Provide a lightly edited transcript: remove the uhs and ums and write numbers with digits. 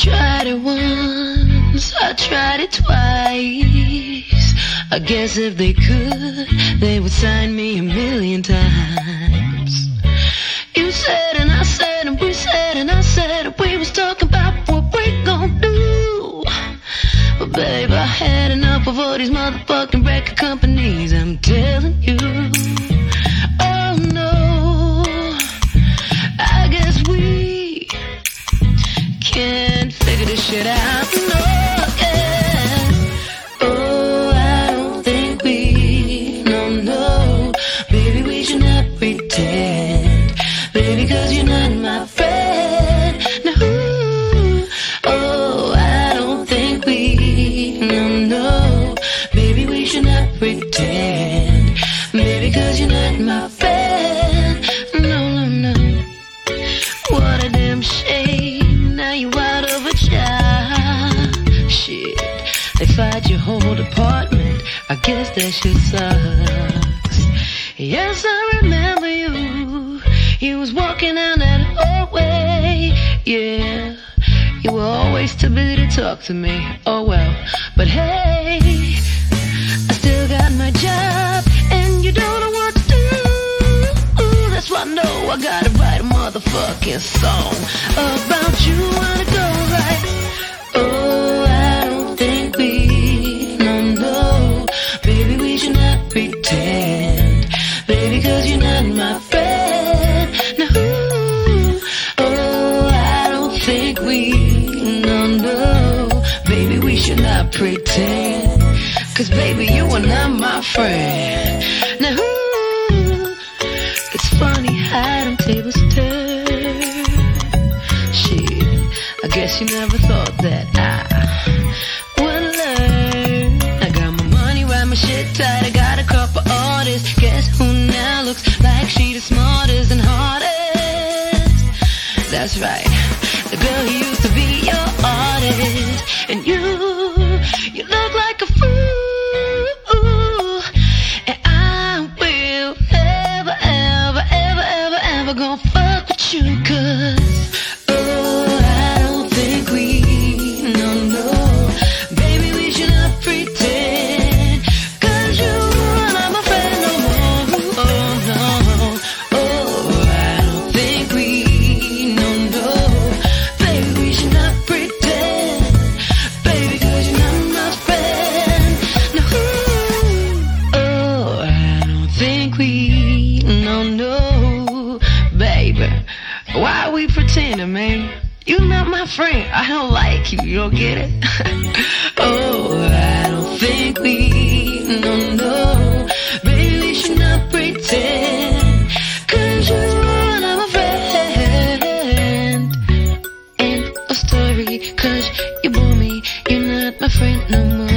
tried it once, I tried it twice. I guess if they could, they would sign me 1,000,000 times. You said and I said and we said and I said we was talking about what we gon' do. But babe, I had enough of all these motherfucking record companies, I'm telling you. Oh no, I guess we can't figure this shit out. No, yeah. Oh, I don't think we, no, baby, we should not pretend, baby, cause you're not my friend. No, oh, I don't think we, no, baby, we should not pretend, baby, cause you're not my friend. No. What a damn shame, now you out of a job. Shit, they fired your whole department, I guess that shit sucks. Yes, I remember you was walking down that hallway. Yeah, you were always too busy to talk to me, oh well. But hey, I still got my job, and you don't know what to do. That's why I know I gotta write a motherfucking song about you. Wanna go right? Oh, I don't think we, no, baby, we should not pretend, baby, cause you're not my friend. No, oh, I don't think we, no, baby, we should not pretend, cause baby, you are not my friend. Now, it's funny how them tables turn. Shit, I guess you never thought that I would learn. I got my money, ride my shit tight, I got a couple artists. Guess who now looks like she the smartest and hardest? That's right, the girl who used to be your artist. And you look like a fool, and I will never, ever gonna fuck with you, cause oh, I don't think we, no, baby, we should not pretend, cause you are not my friend no more. Oh no, oh, I don't think we, no, baby, we should not pretend, baby, cause you're not my friend. No, oh, I don't think we, no, baby, why are we pretending, man? You're not my friend, I don't like you, you don't get it? Oh, I don't think we, no, baby, we should not pretend, cause you're not my friend. End of story, cause you bore me, you're not my friend no more.